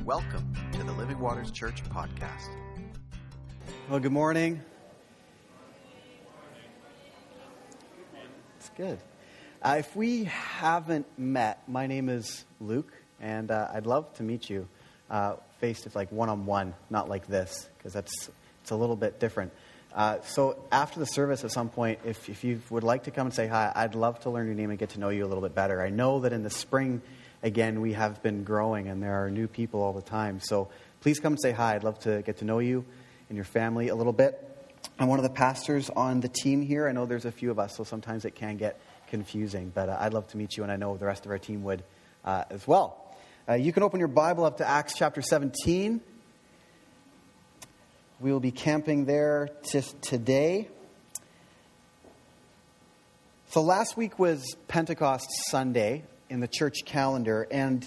Welcome to the Living Waters Church podcast. Well, good morning. It's good. If we haven't met, my name is Luke, and I'd love to meet you face to like one-on-one, not like this, because it's a little bit different. So after the service at some point, if you would like to come and say hi, I'd love to learn your name and get to know you a little bit better. I know that in the spring, again, we have been growing and there are new people all the time. So please come and say hi. I'd love to get to know you and your family a little bit. I'm one of the pastors on the team here. I know there's a few of us, so sometimes it can get confusing. But I'd love to meet you, and I know the rest of our team would as well. You can open your Bible up to Acts chapter 17. We will be camping there today. So last week was Pentecost Sunday in the church calendar, and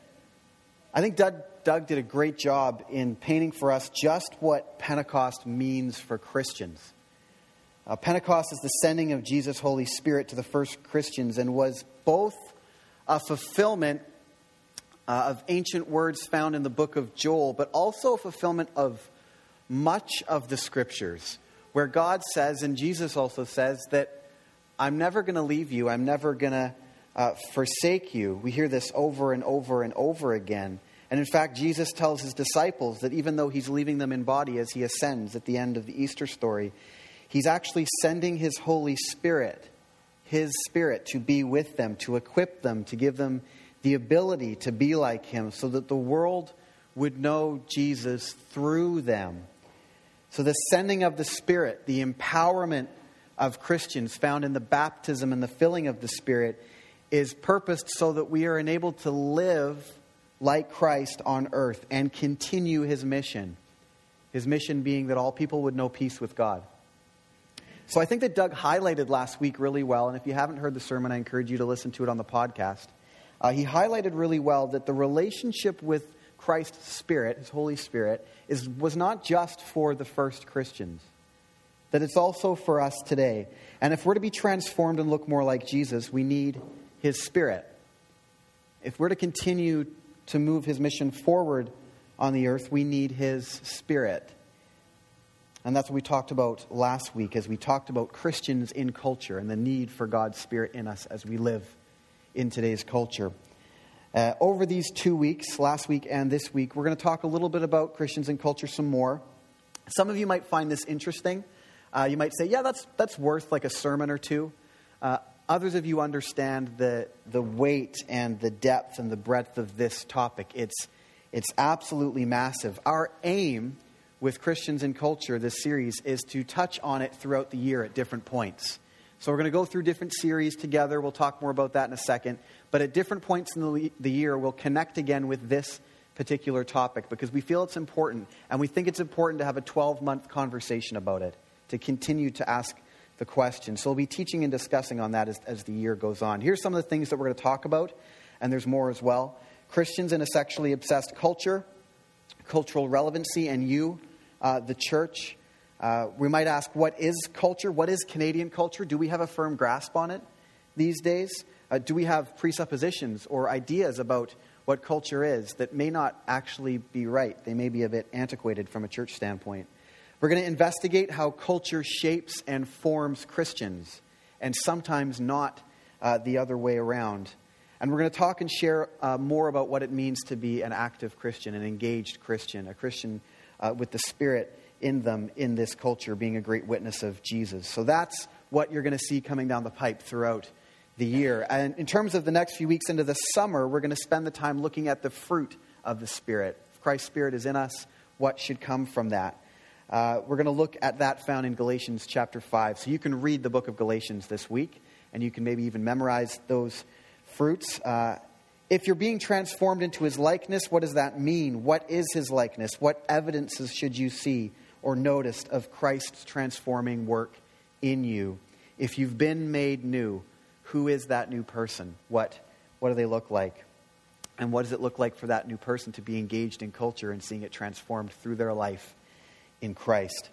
I think Doug did a great job in painting for us just what Pentecost means for Christians. Pentecost is the sending of Jesus' Holy Spirit to the first Christians and was both a fulfillment of ancient words found in the book of Joel, but also a fulfillment of much of the Scriptures, where God says, and Jesus also says, that I'm never going to leave you, I'm never going to forsake you. We hear this over and over and over again. And in fact, Jesus tells his disciples that even though he's leaving them in body as he ascends at the end of the Easter story, he's actually sending his Holy Spirit, his Spirit, to be with them, to equip them, to give them the ability to be like him so that the world would know Jesus through them. So the sending of the Spirit, the empowerment of Christians found in the baptism and the filling of the Spirit is purposed so that we are enabled to live like Christ on earth and continue his mission. His mission being that all people would know peace with God. So I think that Doug highlighted last week really well, and if you haven't heard the sermon, I encourage you to listen to it on the podcast. He highlighted really well that the relationship with Christ's Spirit, his Holy Spirit, was not just for the first Christians. That it's also for us today. And if we're to be transformed and look more like Jesus, we need his Spirit. If we're to continue to move his mission forward on the earth, we need his Spirit. And that's what we talked about last week as we talked about Christians in culture and the need for God's Spirit in us as we live in today's culture. Over these 2 weeks, last week and this week, we're going to talk a little bit about Christians in culture some more. Some of you might find this interesting. You might say, yeah, that's worth like a sermon or two. Others of you understand the weight and the depth and the breadth of this topic. It's absolutely massive. Our aim with Christians in Culture, this series, is to touch on it throughout the year at different points. So we're going to go through different series together. We'll talk more about that in a second. But at different points in the year, we'll connect again with this particular topic because we feel it's important. And we think it's important to have a 12-month conversation about it, to continue to ask the question. So we'll be teaching and discussing on that as the year goes on. Here's some of the things that we're going to talk about, and there's more as well. Christians in a sexually obsessed culture, cultural relevancy, and you, the church. We might ask, what is culture? What is Canadian culture? Do we have a firm grasp on it these days? Do we have presuppositions or ideas about what culture is that may not actually be right? They may be a bit antiquated from a church standpoint. We're going to investigate how culture shapes and forms Christians, and sometimes not the other way around. And we're going to talk and share more about what it means to be an active Christian, an engaged Christian, a Christian with the Spirit in them in this culture, being a great witness of Jesus. So that's what you're going to see coming down the pipe throughout the year. And in terms of the next few weeks into the summer, we're going to spend the time looking at the fruit of the Spirit. If Christ's Spirit is in us, what should come from that? We're going to look at that found in Galatians chapter 5. So you can read the book of Galatians this week, and you can maybe even memorize those fruits. If you're being transformed into his likeness, what does that mean? What is his likeness? What evidences should you see or notice of Christ's transforming work in you? If you've been made new, who is that new person? What do they look like? And what does it look like for that new person to be engaged in culture and seeing it transformed through their life in Christ?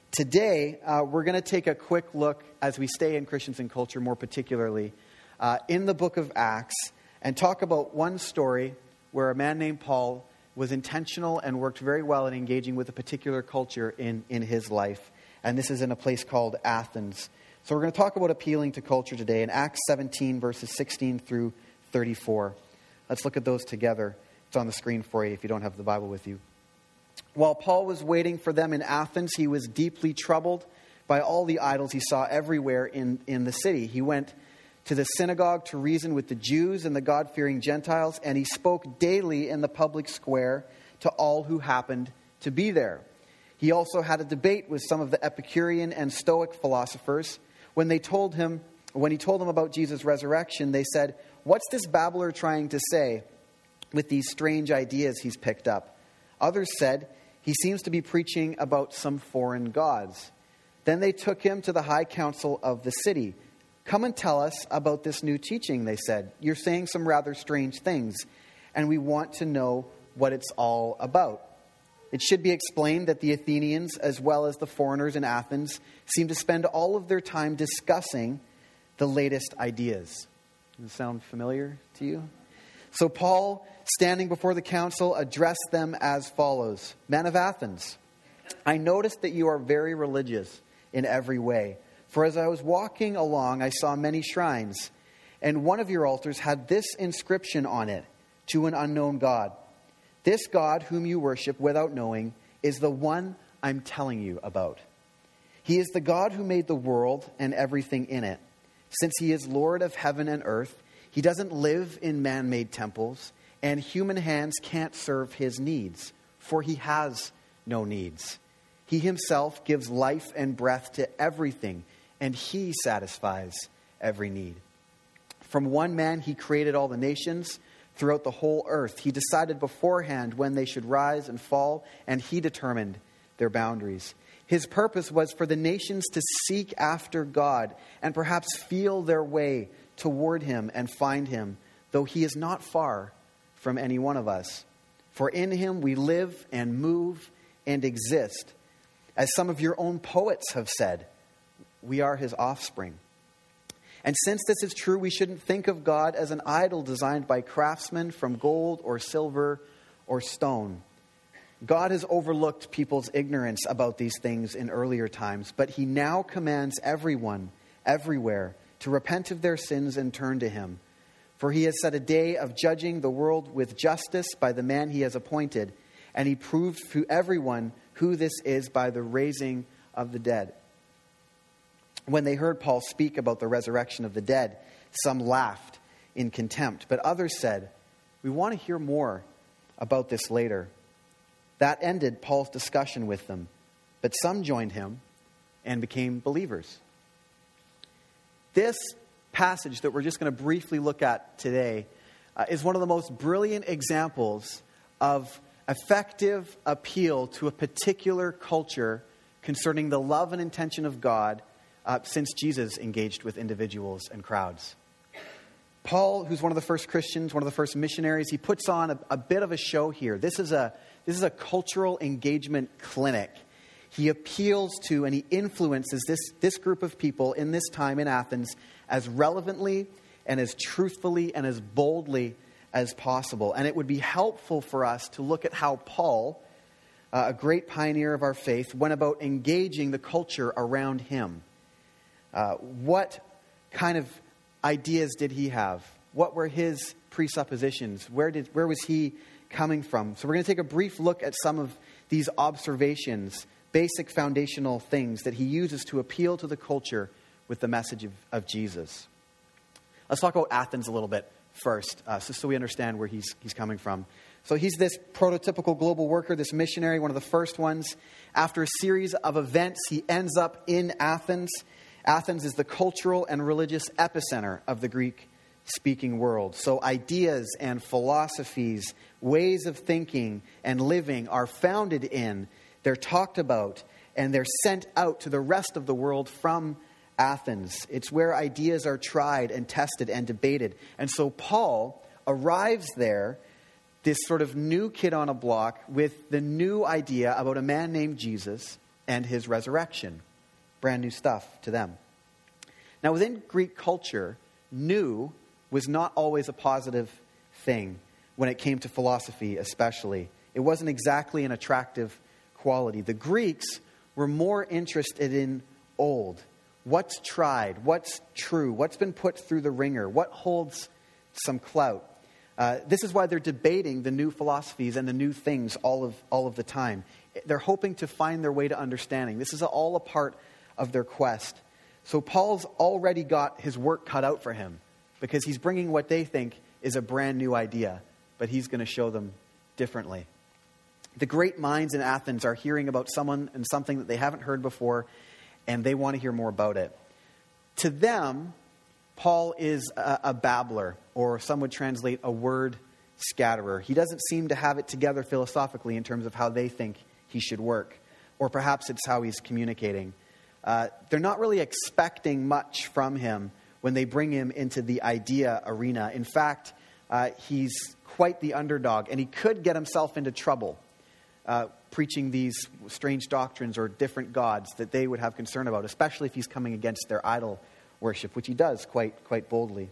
Today, we're going to take a quick look, as we stay in Christians in culture more particularly, in the book of Acts, and talk about one story where a man named Paul was intentional and worked very well in engaging with a particular culture in his life. And this is in a place called Athens. So we're going to talk about appealing to culture today in Acts 17, verses 16 through 34. Let's look at those together. It's on the screen for you if you don't have the Bible with you. While Paul was waiting for them in Athens, he was deeply troubled by all the idols he saw everywhere in the city. He went to the synagogue to reason with the Jews and the God-fearing Gentiles, and he spoke daily in the public square to all who happened to be there. He also had a debate with some of the Epicurean and Stoic philosophers. When he told them about Jesus' resurrection, they said, "What's this babbler trying to say with these strange ideas he's picked up?" Others said, "He seems to be preaching about some foreign gods." Then they took him to the high council of the city. "Come and tell us about this new teaching," they said. "You're saying some rather strange things, and we want to know what it's all about." It should be explained that the Athenians, as well as the foreigners in Athens, seem to spend all of their time discussing the latest ideas. Does it sound familiar to you? So Paul, standing before the council, addressed them as follows. "Men of Athens, I noticed that you are very religious in every way. For as I was walking along, I saw many shrines, and one of your altars had this inscription on it, 'To an unknown God.' This God whom you worship without knowing is the one I'm telling you about. He is the God who made the world and everything in it. Since he is Lord of heaven and earth, he doesn't live in man-made temples, and human hands can't serve his needs, for he has no needs. He himself gives life and breath to everything, and he satisfies every need. From one man he created all the nations throughout the whole earth. He decided beforehand when they should rise and fall, and he determined their boundaries. His purpose was for the nations to seek after God and perhaps feel their way toward him and find him, though he is not far from any one of us. For in him we live and move and exist. As some of your own poets have said, we are his offspring. And since this is true, we shouldn't think of God as an idol designed by craftsmen from gold or silver or stone. God has overlooked people's ignorance about these things in earlier times, but he now commands everyone, everywhere, to repent of their sins and turn to him. For he has set a day of judging the world with justice by the man he has appointed, and he proved to everyone who this is by the raising of the dead. When they heard Paul speak about the resurrection of the dead, some laughed in contempt, but others said, "We want to hear more about this later." That ended Paul's discussion with them, but some joined him and became believers. This passage that we're just going to briefly look at today is one of the most brilliant examples of effective appeal to a particular culture concerning the love and intention of God since Jesus engaged with individuals and crowds. Paul, who's one of the first Christians, one of the first missionaries, he puts on a bit of a show here. This is a cultural engagement clinic. He appeals to and he influences this group of people in this time in Athens as relevantly and as truthfully and as boldly as possible. And it would be helpful for us to look at how Paul, a great pioneer of our faith, went about engaging the culture around him. What kind of ideas did he have? What were his presuppositions? Where was he coming from? So we're going to take a brief look at some of these observations, basic foundational things that he uses to appeal to the culture with the message of Jesus. Let's talk about Athens a little bit first, so we understand where he's coming from. So he's this prototypical global worker, this missionary, one of the first ones. After a series of events, he ends up in Athens. Athens is the cultural and religious epicenter of the Greek-speaking world. So ideas and philosophies, ways of thinking and living are founded in, they're talked about, and they're sent out to the rest of the world from Athens. It's where ideas are tried and tested and debated. And so Paul arrives there, this sort of new kid on a block, with the new idea about a man named Jesus and his resurrection. Brand new stuff to them. Now, within Greek culture, new was not always a positive thing when it came to philosophy, especially. It wasn't exactly an attractive quality. The Greeks were more interested in old. What's tried? What's true? What's been put through the ringer? What holds some clout? This is why they're debating the new philosophies and the new things all of the time. They're hoping to find their way to understanding. This is all a part of their quest. So Paul's already got his work cut out for him because he's bringing what they think is a brand new idea, but he's going to show them differently. The great minds in Athens are hearing about someone and something that they haven't heard before, and they want to hear more about it. To them, Paul is a babbler, or some would translate a word scatterer. He doesn't seem to have it together philosophically in terms of how they think he should work, or perhaps it's how he's communicating. They're not really expecting much from him when they bring him into the idea arena. In fact, he's quite the underdog, and he could get himself into trouble preaching these strange doctrines or different gods that they would have concern about, especially if he's coming against their idol worship, which he does quite boldly.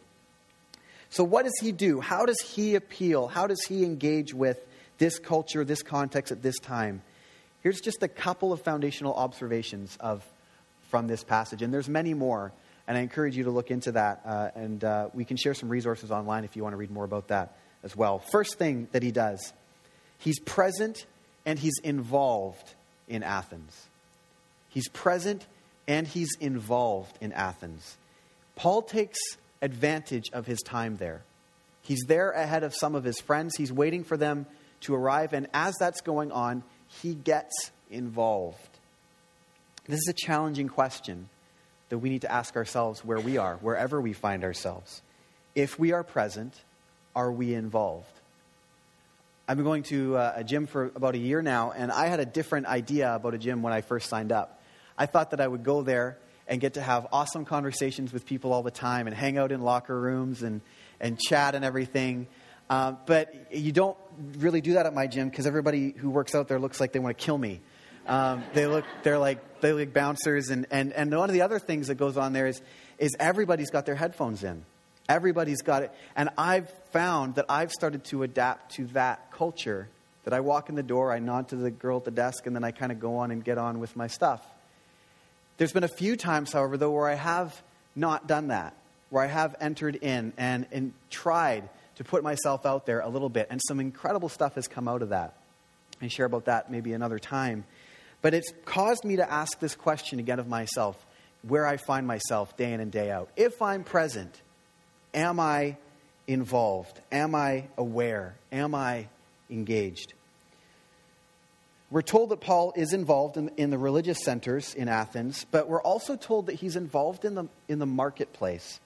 So what does he do? How does he appeal? How does he engage with this culture, this context at this time? Here's just a couple of foundational observations from this passage, and there's many more, and I encourage you to look into that, and we can share some resources online if you want to read more about that as well. First thing that he does, he's present and he's involved in Athens. He's present and he's involved in Athens. Paul takes advantage of his time there. He's there ahead of some of his friends. He's waiting for them to arrive, and as that's going on, he gets involved. This is a challenging question that we need to ask ourselves where we are, wherever we find ourselves. If we are present, are we involved? I've been going to a gym for about a year now, and I had a different idea about a gym when I first signed up. I thought that I would go there and get to have awesome conversations with people all the time and hang out in locker rooms and chat and everything. But you don't really do that at my gym because everybody who works out there looks like they want to kill me. They're like bouncers, and one of the other things that goes on there is everybody's got their headphones in. Everybody's got it. And I've found that I've started to adapt to that culture, that I walk in the door, I nod to the girl at the desk, and then I kind of go on and get on with my stuff. There's been a few times, however, though, where I have not done that, where I have entered in and tried to put myself out there a little bit, and some incredible stuff has come out of that. I share about that maybe another time. But it's caused me to ask this question again of myself, where I find myself day in and day out. If I'm present, am I involved? Am I aware? Am I engaged? We're told that Paul is involved in the religious centers in Athens, but we're also told that he's involved in the marketplace.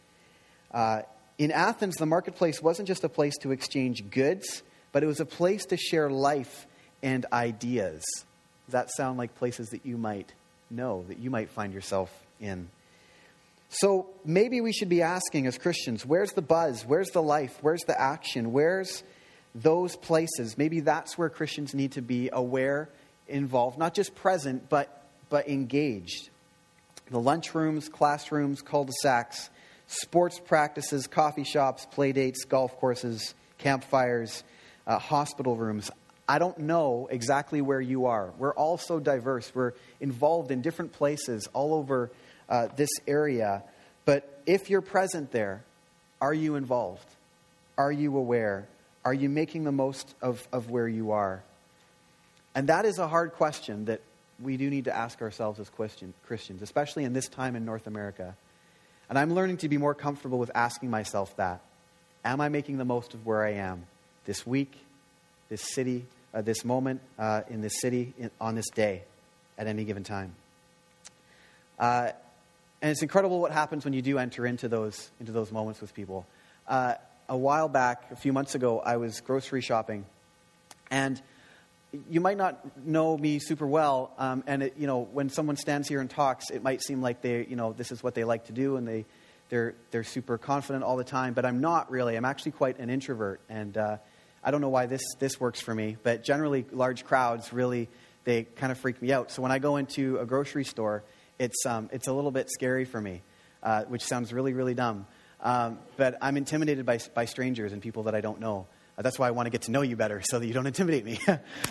In Athens, the marketplace wasn't just a place to exchange goods, but it was a place to share life and ideas. Does that sound like places that you might know, that you might find yourself in? So maybe we should be asking as Christians, where's the buzz? Where's the life? Where's the action? Where's those places? Maybe that's where Christians need to be aware, involved, not just present, but engaged. The lunchrooms, classrooms, cul-de-sacs, sports practices, coffee shops, play dates, golf courses, campfires, hospital rooms. I don't know exactly where you are. We're all so diverse. We're involved in different places all over this area. But if you're present there, are you involved? Are you aware? Are you making the most of where you are? And that is a hard question that we do need to ask ourselves as Christians, especially in this time in North America. And I'm learning to be more comfortable with asking myself that. Am I making the most of where I am this week, this city, this moment in this city, on this day, at any given time? And it's incredible what happens when you do enter into those moments with people. A while back, a few months ago, I was grocery shopping, and you might not know me super well, and when someone stands here and talks, it might seem like this is what they like to do, and they're super confident all the time. But I'm not really. I'm actually quite an introvert, and I don't know why this works for me. But generally, large crowds really they kind of freak me out. So when I go into a grocery store, it's a little bit scary for me, which sounds really really dumb. But I'm intimidated by strangers and people that I don't know. That's why I want to get to know you better, so that you don't intimidate me.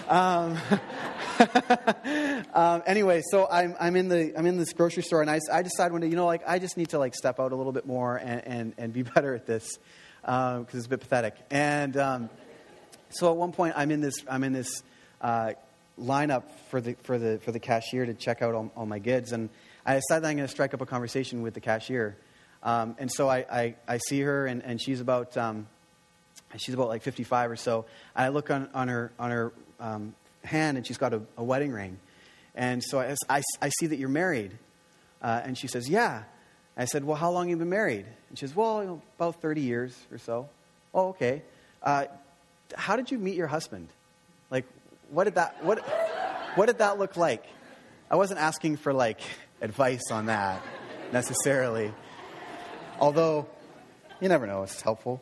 Anyway, so I'm in this grocery store, and I decide one day, I just need to step out a little bit more and be better at this, because it's a bit pathetic. And so at one point, I'm in this lineup for the cashier to check out all my goods, and I decide that I'm going to strike up a conversation with the cashier. And so I see her, and she's about 55 or so. And I look on her hand, and she's got a wedding ring. And so I see that you're married. And she says, yeah. I said, well, how long have you been married? And she says, well, about 30 years or so. Oh, okay. How did you meet your husband? What did that look like? I wasn't asking for advice on that necessarily. Although, you never know, it's helpful.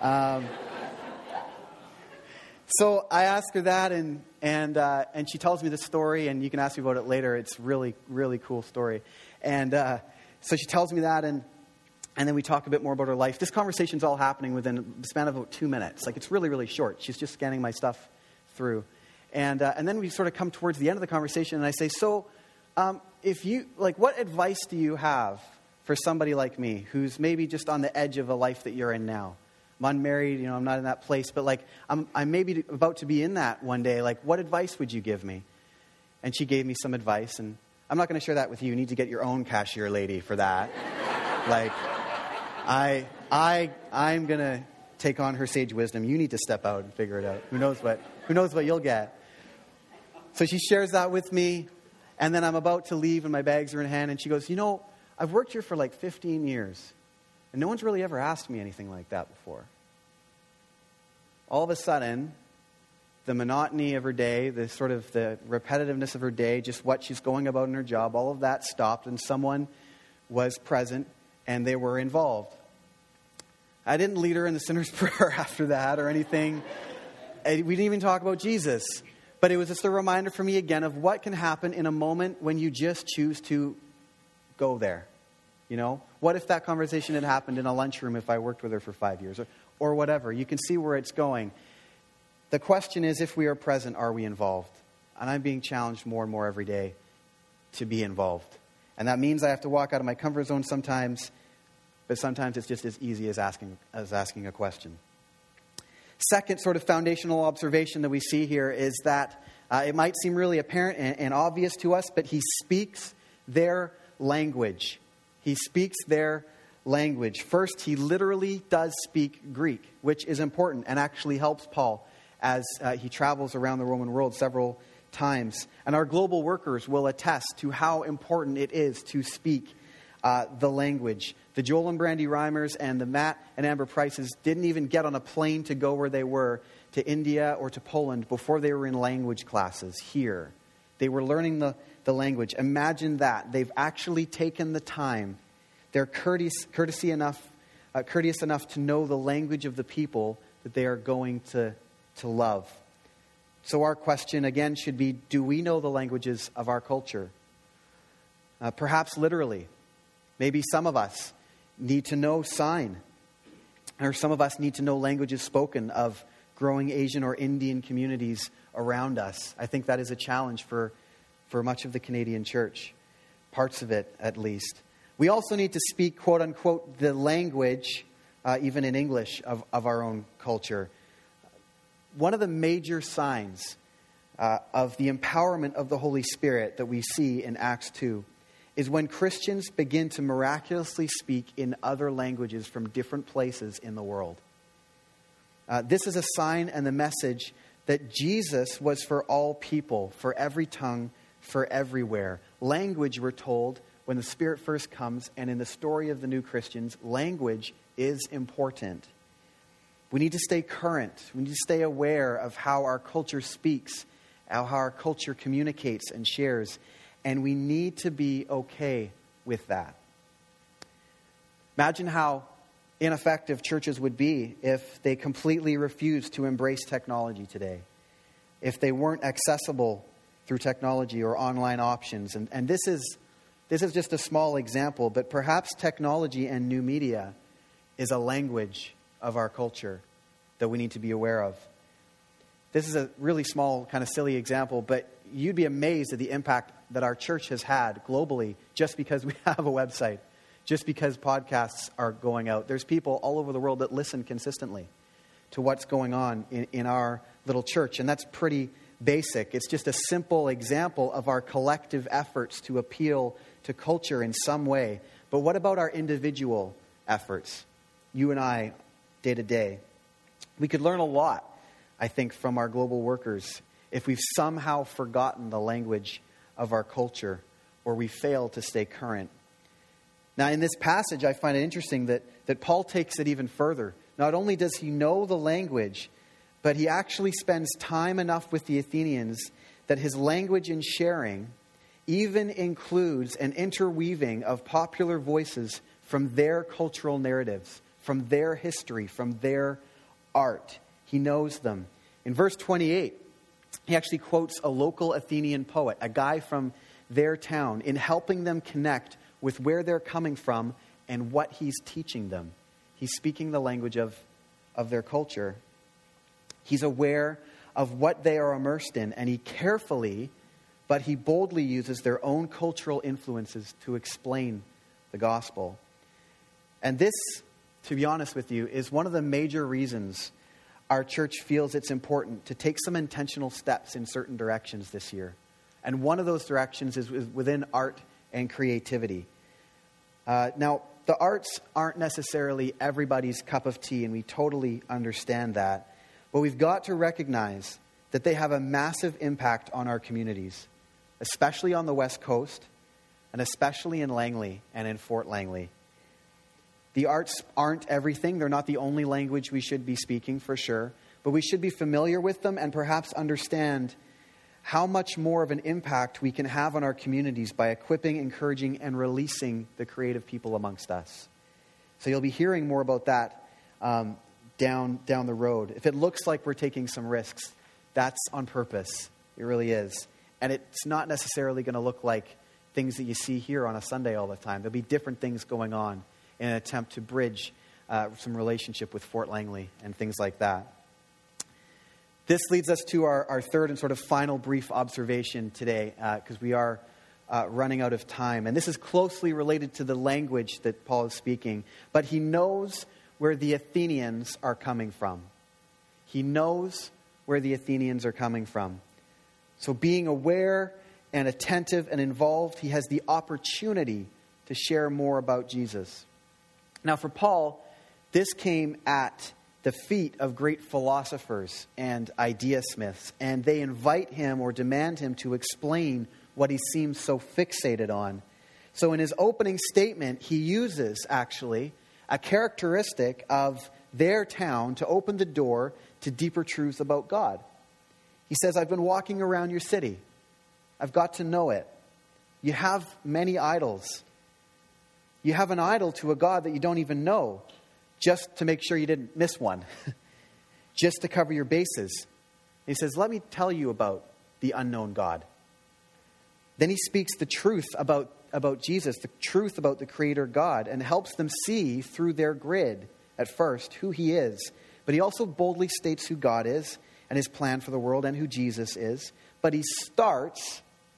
So I ask her that, and she tells me the story, and you can ask me about it later. It's really, really cool story. And so she tells me that, and then we talk a bit more about her life. This conversation's all happening within the span of about 2 minutes. It's really, really short. She's just scanning my stuff through. And then we sort of come towards the end of the conversation, and I say, so if you, what advice do you have for somebody like me who's maybe just on the edge of a life that you're in now? I'm unmarried, I'm not in that place, but I'm maybe about to be in that one day. What advice would you give me? And she gave me some advice, and I'm not going to share that with you. You need to get your own cashier lady for that. I'm going to take on her sage wisdom. You need to step out and figure it out. Who knows what you'll get. So she shares that with me, and then I'm about to leave, and my bags are in hand, and she goes, I've worked here for 15 years, and no one's really ever asked me anything like that before. All of a sudden, the monotony of her day, the sort of the repetitiveness of her day, just what she's going about in her job, all of that stopped, and someone was present, and they were involved. I didn't lead her in the sinner's prayer after that or anything. We didn't even talk about Jesus. But it was just a reminder for me again of what can happen in a moment when you just choose to go there. What if that conversation had happened in a lunchroom if I worked with her for 5 years or whatever? You can see where it's going. The question is, if we are present, are we involved? And I'm being challenged more and more every day to be involved. And that means I have to walk out of my comfort zone sometimes, but sometimes it's just as easy as asking a question. Second sort of foundational observation that we see here is that it might seem really apparent and obvious to us, but he speaks their language. He speaks their language. First, he literally does speak Greek, which is important and actually helps Paul as he travels around the Roman world several times. And our global workers will attest to how important it is to speak the language. The Joel and Brandy Reimers and the Matt and Amber Prices didn't even get on a plane to go where they were, to India or to Poland, before they were in language classes here. They were learning the language. Imagine that. They've actually taken the time. They're courteous enough to know the language of the people that they are going to love. So our question again should be, do we know the languages of our culture? Perhaps literally. Maybe some of us need to know sign. Or some of us need to know languages spoken of growing Asian or Indian communities around us. I think that is a challenge for much of the Canadian church. Parts of it, at least. We also need to speak, quote unquote, the language, even in English, of our own culture. One of the major signs of the empowerment of the Holy Spirit that we see in Acts 2 is when Christians begin to miraculously speak in other languages from different places in the world. This is a sign and the message that Jesus was for all people, for every tongue, for everywhere. Language, we're told, when the Spirit first comes, and in the story of the new Christians, language is important. We need to stay current. We need to stay aware of how our culture speaks, how our culture communicates and shares. And we need to be okay with that. Imagine how ineffective churches would be if they completely refused to embrace technology today. If they weren't accessible through technology or online options. And this is just a small example, but perhaps technology and new media is a language of our culture. that we need to be aware of. This is a really small, kind of silly example, but you'd be amazed at the impact that our church has had globally just because we have a website, just because podcasts are going out. There's people all over the world that listen consistently to what's going on in our little church, and that's pretty basic. It's just a simple example of our collective efforts to appeal to culture in some way. But what about our individual efforts? You and I, day to day. We could learn a lot, I think, from our global workers if we've somehow forgotten the language of our culture or we fail to stay current. Now, in this passage, I find it interesting that Paul takes it even further. Not only does he know the language, but he actually spends time enough with the Athenians that his language in sharing even includes an interweaving of popular voices from their cultural narratives, from their history, from their art. He knows them. In verse 28, he actually quotes a local Athenian poet, a guy from their town, in helping them connect with where they're coming from and what he's teaching them. He's speaking the language of their culture. He's aware of what they are immersed in, and he carefully, but he boldly uses their own cultural influences to explain the gospel. And this, to be honest with you, is one of the major reasons our church feels it's important to take some intentional steps in certain directions this year. And one of those directions is within art and creativity. Now, the arts aren't necessarily everybody's cup of tea, and we totally understand that. But we've got to recognize that they have a massive impact on our communities, especially on the West Coast, and especially in Langley and in Fort Langley. The arts aren't everything. They're not the only language we should be speaking, for sure. But we should be familiar with them and perhaps understand how much more of an impact we can have on our communities by equipping, encouraging, and releasing the creative people amongst us. So you'll be hearing more about that down the road. If it looks like we're taking some risks, that's on purpose. It really is. And it's not necessarily going to look like things that you see here on a Sunday all the time. There'll be different things going on in an attempt to bridge some relationship with Fort Langley and things like that. This leads us to our third and sort of final brief observation today, because we are running out of time. And this is closely related to the language that Paul is speaking. But he knows where the Athenians are coming from. He knows where the Athenians are coming from. So being aware and attentive and involved, he has the opportunity to share more about Jesus. Now, for Paul, this came at the feet of great philosophers and ideasmiths, and they invite him or demand him to explain what he seems so fixated on. So in his opening statement, he uses, actually, a characteristic of their town to open the door to deeper truths about God. He says, I've been walking around your city. I've got to know it. You have many idols. You have an idol to a God that you don't even know, just to make sure you didn't miss one, just to cover your bases. He says, let me tell you about the unknown God. Then he speaks the truth about Jesus, the truth about the Creator God, and helps them see through their grid at first who he is. But he also boldly states who God is and his plan for the world and who Jesus is. But he starts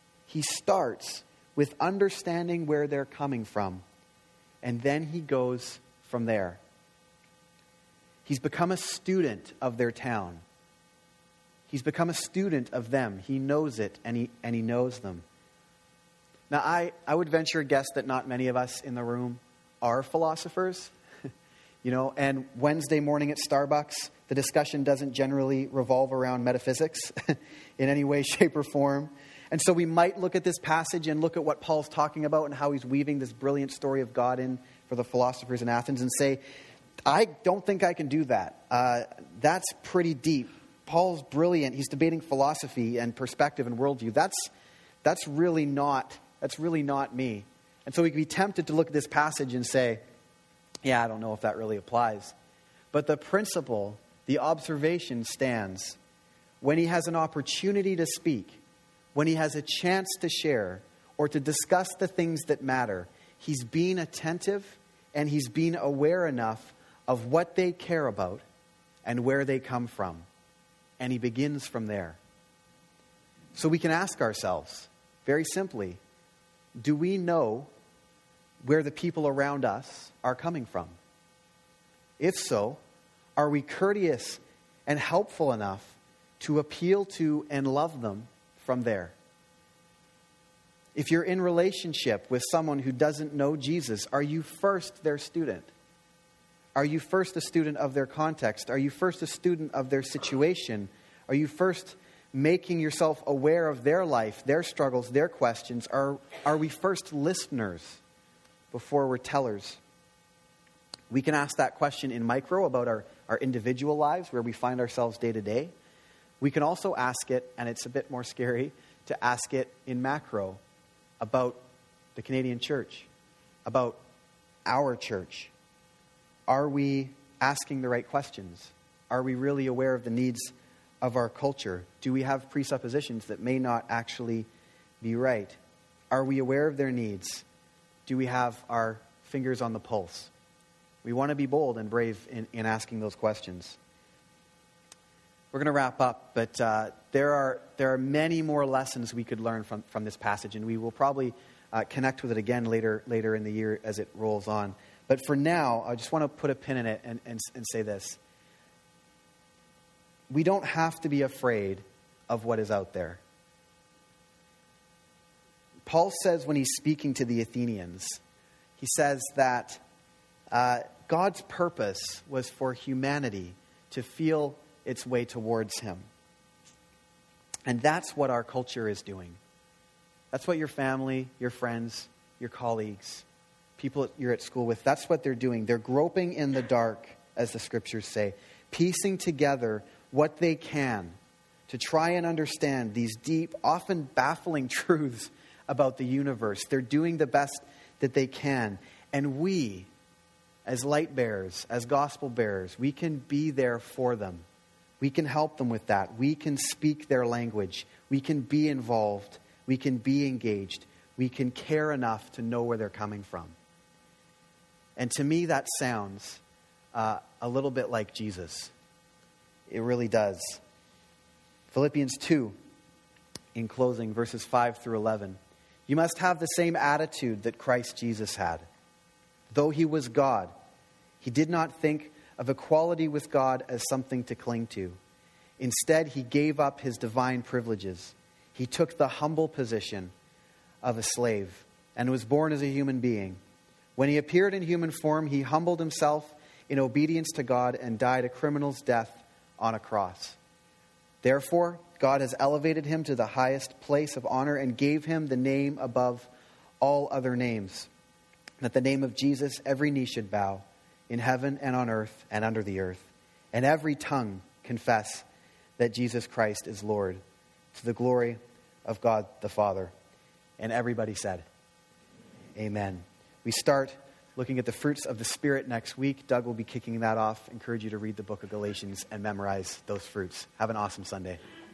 with understanding where they're coming from. And then he goes from there. He's become a student of their town. He's become a student of them. He knows it, and he knows them. Now, I would venture a guess that not many of us in the room are philosophers. And Wednesday morning at Starbucks, the discussion doesn't generally revolve around metaphysics in any way, shape, or form. And so we might look at this passage and look at what Paul's talking about and how he's weaving this brilliant story of God in for the philosophers in Athens and say, I don't think I can do that. That's pretty deep. Paul's brilliant. He's debating philosophy and perspective and worldview. That's really not me. And so we can be tempted to look at this passage and say, yeah, I don't know if that really applies. But the principle, the observation stands. When he has an opportunity to speak, when he has a chance to share or to discuss the things that matter, he's being attentive and he's being aware enough of what they care about and where they come from. And he begins from there. So we can ask ourselves, very simply, do we know where the people around us are coming from? If so, are we courteous and helpful enough to appeal to and love them from there? If you're in relationship with someone who doesn't know Jesus, are you first their student? Are you first a student of their context? Are you first a student of their situation? Are you first making yourself aware of their life, their struggles, their questions? Are we first listeners before we're tellers? We can ask that question in micro about our individual lives, where we find ourselves day to day. We can also ask it, and it's a bit more scary, to ask it in macro about the Canadian church, about our church. Are we asking the right questions? Are we really aware of the needs of our culture? Do we have presuppositions that may not actually be right? Are we aware of their needs? Do we have our fingers on the pulse? We want to be bold and brave in asking those questions. We're going to wrap up, but there are many more lessons we could learn from this passage, and we will probably connect with it again later in the year as it rolls on. But for now, I just want to put a pin in it and say this. We don't have to be afraid of what is out there. Paul says when he's speaking to the Athenians, he says that God's purpose was for humanity to feel its way towards him. And that's what our culture is doing. That's what your family, your friends, your colleagues, people you're at school with, that's what they're doing. They're groping in the dark, as the scriptures say, piecing together what they can to try and understand these deep, often baffling truths about the universe. They're doing the best that they can. And we, as light bearers, as gospel bearers, we can be there for them. We can help them with that. We can speak their language. We can be involved. We can be engaged. We can care enough to know where they're coming from. And to me, that sounds a little bit like Jesus. It really does. Philippians 2, in closing, verses 5 through 11. You must have the same attitude that Christ Jesus had. Though he was God, he did not think of equality with God as something to cling to. Instead, he gave up his divine privileges. He took the humble position of a slave and was born as a human being. When he appeared in human form, he humbled himself in obedience to God and died a criminal's death on a cross. Therefore, God has elevated him to the highest place of honor and gave him the name above all other names, that the name of Jesus every knee should bow, in heaven and on earth and under the earth, and every tongue confess that Jesus Christ is Lord, to the glory of God the Father. And everybody said, Amen. We start looking at the fruits of the Spirit next week. Doug will be kicking that off. I encourage you to read the book of Galatians and memorize those fruits. Have an awesome Sunday.